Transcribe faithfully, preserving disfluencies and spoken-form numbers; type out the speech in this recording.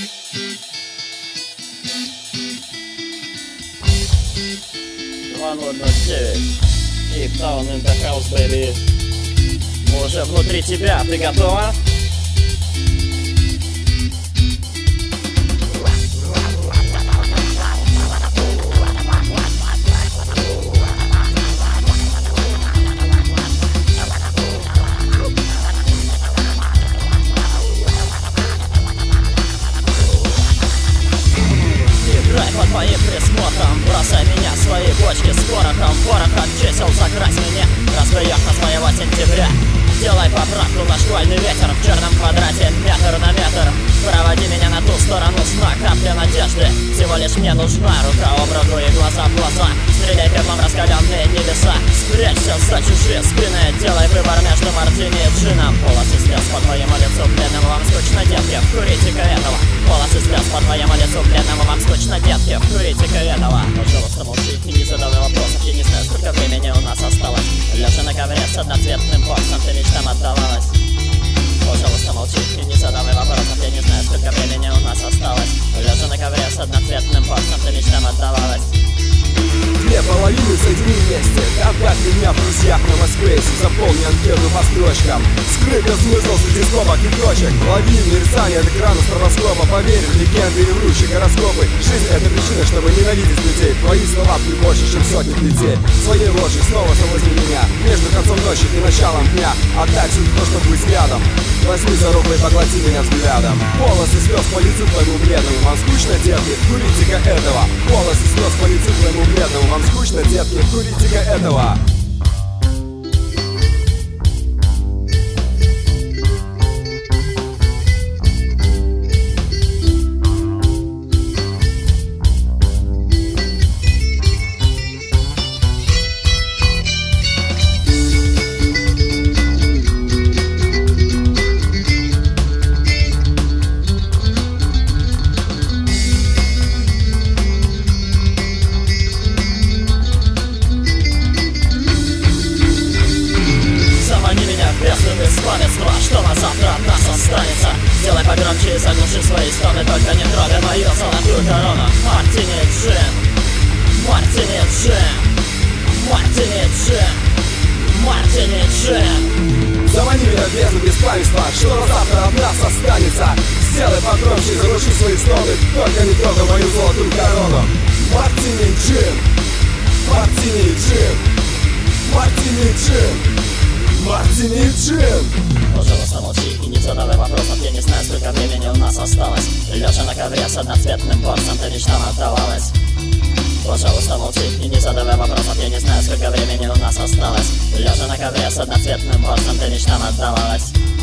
два ноль ноль девять Кейптаун in the house, baby. Мы уже внутри тебя, ты готова? Под моим присмотром бросай меня в свои бочки с порохом. Порох от чисел закрась меня, разбьёшь нас моего сентября. Делай поправку на шквальный ветер в черном квадрате, метр на метр. Проводи меня на ту сторону сна, капля надежды. Всего лишь мне нужна рука об руку и глаза в глаза. Стреляй пеплом раскаленные небеса, спрячься за чужие спины. Делай выбор между мартини и джином. Полосы слез по твоему лицу бледному, вам скучно, детки, вкурите-ка этого. Полосы слез по твоему лицу бледному, вам скучно, детки, вкурите-ка этого. Пожалуйста, молчи и не задавай вопросов. Я не знаю, сколько времени у нас осталось. Лежа на ковре с одноцветным боксом, ты мечтам отдавалась. Пожалуйста, молчи и не задавай вопросов. Я не знаю, сколько времени у нас осталось. Лежа на ковре с одноцветным боксом, ты мечтам отдавалась. Две половины соедини вместе. Контакт меня в друзьях на Москвейсе заполни анкету по строчкам. Скрытый смысл среди скобок и точек. Лови мерцание от экрана стробоскопа. Поверь в легенды и врущие гороскопы. Жизнь — это причина, чтобы ненавидеть людей. Твои слова бьют больше, чем сотни плетей. Своей ложью снова соблазни меня. Между концом ночи и началом дня отдай все то, чтобы быть рядом. Возьми за руку и поглоти меня взглядом. Полосы слез по лицу твоему бледному. Вам скучно, детки? Курите-ка этого. Полосы слез по лицу твоему бледному. Вам скучно, детки? Курите-ка этого. Что на завтра от нас останется? Сделай погромче и заглуши свои стоны. Только не трогай мою золотую корону. Мартини Джин, Мартини Джин, Мартини Джин, Мартини Джин. Замани меня в бездну беспамятства. Что на завтра от нас останется? Сделай погромче и заглуши свои стоны. Только не трогай мою золотую корону. Мартини Джин, Мартини Джин, Мартини Джин, Мартини Джин. Пожалуйста, молчи и не задавай вопросов. Я не знаю, сколько времени у нас осталось. Лежа на ковре с одноцветным боксом, ты мечтам отдавалась. Пожалуйста, молчи и не задавай вопросов. Я не знаю, сколько времени у нас осталось. Лежа на ковре с одноцветным боксом, ты мечтам отдавалась.